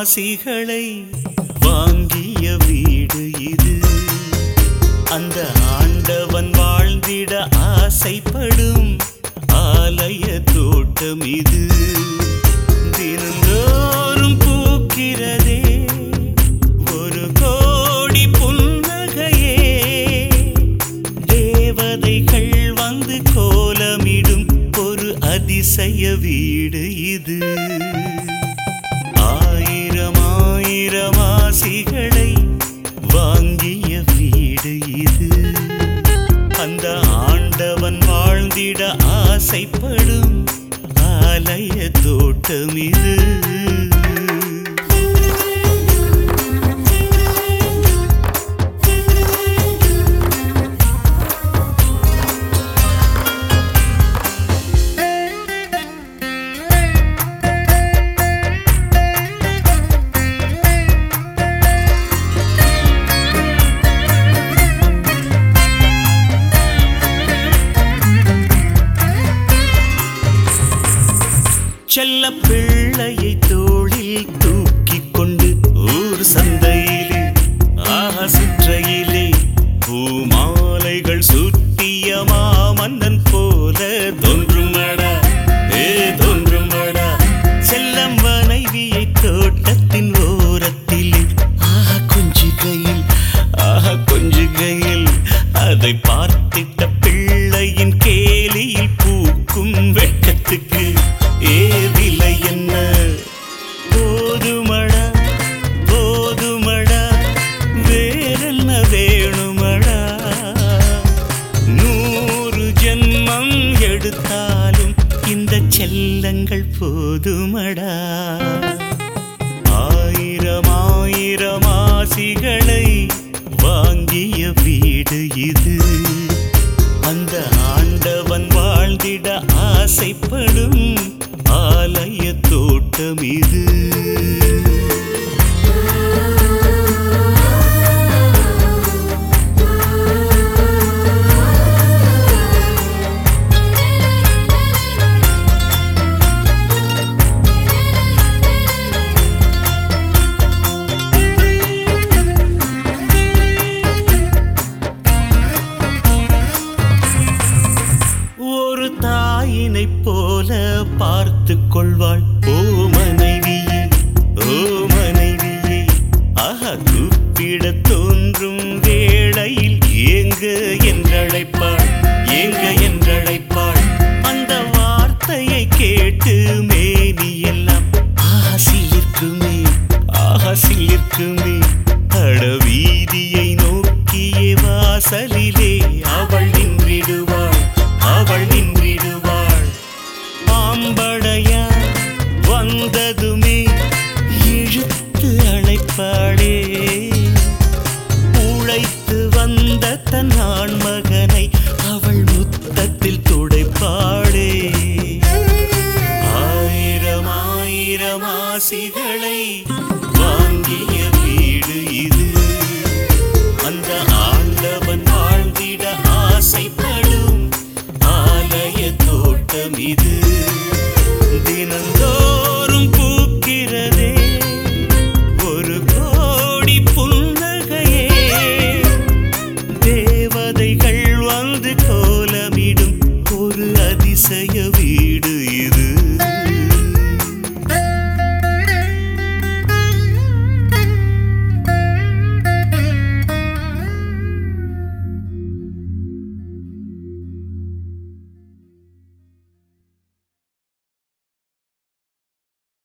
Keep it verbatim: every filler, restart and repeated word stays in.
ஆசிகளை வாங்கிய வீடு இது. அந்த ஆண்டவன் வாழ்ந்திட ஆசைப்படும் ஆலய தோட்டம் இது. தினந்தோறும் பூக்கிறதே ஒரு கோடி புன்னகையே. தேவதைகள் வந்து கோலமிடும் ஒரு அதிசய வீடு இது. ஆயிரம் ஆயிரம் ஆசிகளை வாங்கிய வீடு இது. அந்த ஆண்டவன் வாழ்ந்திட ஆசைப்படும் ஆலய தோட்டம் இது. செல்ல பிள்ளையை தோளில் தூக்கிக் கொண்டு ஊர் சந்தையிலே ஆஹா சுற்றையிலே பூமாலைகள் சுற்றிய மாமன்னன் போல தோன்றுமடா ஏ தோன்றுமடா. செல்லம் மனைவியை தோட்டத்தின் ஓரத்திலே ஆஹா கொஞ்சுகையில் ஆஹா கொஞ்சுகையில் அதை பார்த்திட்ட பிள்ளையின் கேலியில் பூக்கும் வெட்கத்துக்கு ஏதில்லை என்ன. போதுமடா போதுமடா வேறென்ன வேணுமடா. நூறு ஜென்மம் எடுத்தாலும் இந்த செல்லங்கள் போதுமடா. ஆயிரம் ஆயிரம் ஆசிகளை வாங்கிய வீடு இது. அந்த ஆண்டவன் வாழ்ந்திட ஆசைப்படும் ஆலய தோட்டம் இது. ஒரு தாயினை போல பார்த்து கொள்வாள் ஓ மனைவியே ஓ மனைவியே. ஆஹா கூப்பிட தோன்றும் வேளையில் ஏங்க என்றழைப்பாள் ஏங்க என்றழைப்பாள். அந்த வார்த்தையை கேட்டு மேனி எல்லாம் ஆஹா சிலிர்க்குமே ஆஹா சிலிர்க்குமே. அட வீதியை நோக்கியே வாசலிலே அவள் நின்றிடுவாள் அவள் நின்றிடுவாள். ஆம்படையா வந்ததுமே இழுத்து அழைப்பாளே. உழைத்து வந்த தன் ஆண்மகனை அவள் முத்தத்தில் துடைப்பாளே. ஆயிரம் ஆயிரம் ஆசிகளை வாங்கிய வீடு இது. அந்த ஆண்டவன் வாழ்ந்திட ஆசைப்படும் ஆலய தோட்டம் இது. தினந்தோறும் பூக்கிறதே ஒரு கோடி புன்னகையே. தேவதைகள் வந்து கோலமிடும் ஒரு அதிசய வீடு இது.